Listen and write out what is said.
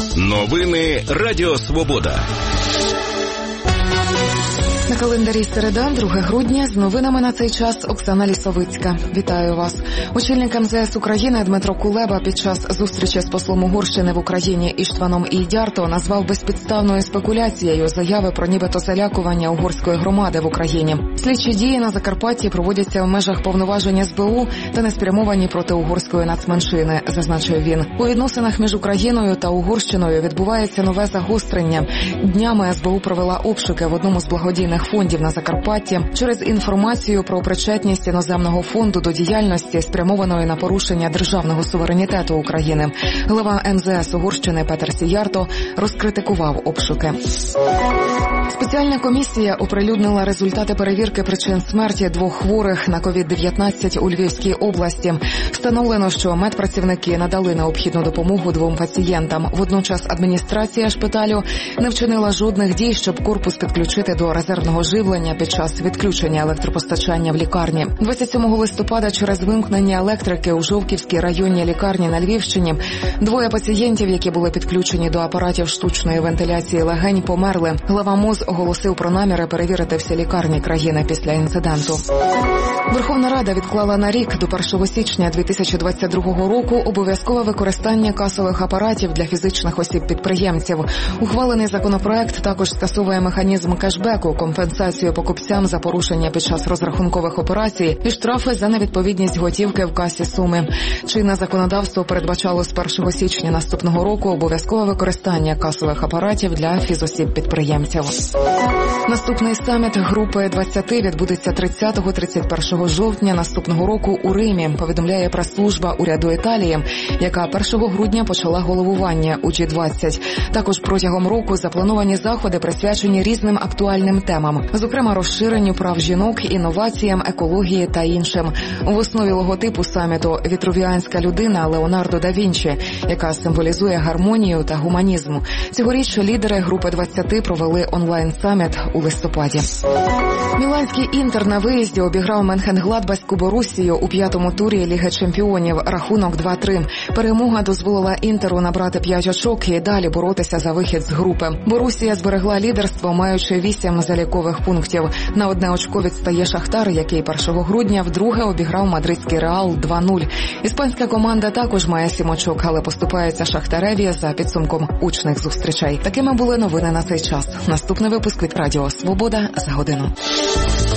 Новини Радіо Свобода. На календарі середа, 2 грудня, з новинами на цей час Оксана Лісовицька. Вітаю вас. Очільник МЗС України Дмитро Кулеба під час зустрічі з послом Угорщини в Україні Іштваном Ідярто назвав безпідставною спекуляцією заяви про нібито залякування угорської громади в Україні. Слідчі дії на Закарпатті проводяться в межах повноважень СБУ та не спрямовані проти угорської нацменшини, зазначив він. У відносинах між Україною та Угорщиною відбувається нове загострення. Днями СБУ провела обшуки в одному з благодійних фондів на Закарпатті через інформацію про причетність іноземного фонду до діяльності, спрямованої на порушення державного суверенітету України. Глава МЗС Угорщини Петер Сіярто розкритикував обшуки. Спеціальна комісія оприлюднила результати перевірки причин смерті 2 хворих на COVID-19 у Львівській області. Встановлено, що медпрацівники надали необхідну допомогу 2 пацієнтам. Водночас адміністрація шпиталю не вчинила жодних дій, щоб корпус підключити до резервного живлення під час відключення електропостачання в лікарні. 27 листопада через вимкнення електрики у Жовківській районній лікарні на Львівщині 2 пацієнтів, які були підключені до апаратів штучної вентиляції легень, померли. Глава МОЗ оголосив про наміри перевірити всі лікарні країни після інциденту. Верховна Рада відклала на рік до 1 січня 2022 року обов'язкове використання касових апаратів для фізичних осіб-підприємців. Ухвалений законопроект також скасовує механізм кешбеку, компенсацію покупцям за порушення під час розрахункових операцій і штрафи за невідповідність готівки в касі суми. Чинне законодавство передбачало з 1 січня наступного року обов'язкове використання касових апаратів для фізосіб-підприємців. Наступний саміт Групи 20 відбудеться 30-31 жовтня наступного року у Римі, повідомляє прес-служба уряду Італії, яка 1 грудня почала головування у G20. Також протягом року заплановані заходи присвячені різним актуальним темам, зокрема розширенню прав жінок, інноваціям, екології та іншим. В основі логотипу саміту вітрувіанська людина Леонардо да Вінчі, яка символізує гармонію та гуманізм. Цьогоріч лідери Групи 20 провели онлайн-саміт у листопаді. Міланський Інтер на виїзді обіграв Менхенгладбаську Боруссію у 5-му турі Ліги чемпіонів. Рахунок 2-3. Перемога дозволила Інтеру набрати 5 очок і далі боротися за вихід з групи. Боруссія зберегла лідерство, маючи 8 залікових пунктів. На 1 очко відстає Шахтар, який 1 грудня вдруге обіграв мадридський Реал 2-0. Іспанська команда також має 7 очок, але поступається Шахтареві за підсумком очних зустрічей. Такими були новини на цей час. Наступний випуск від Радіо Свобода за годину.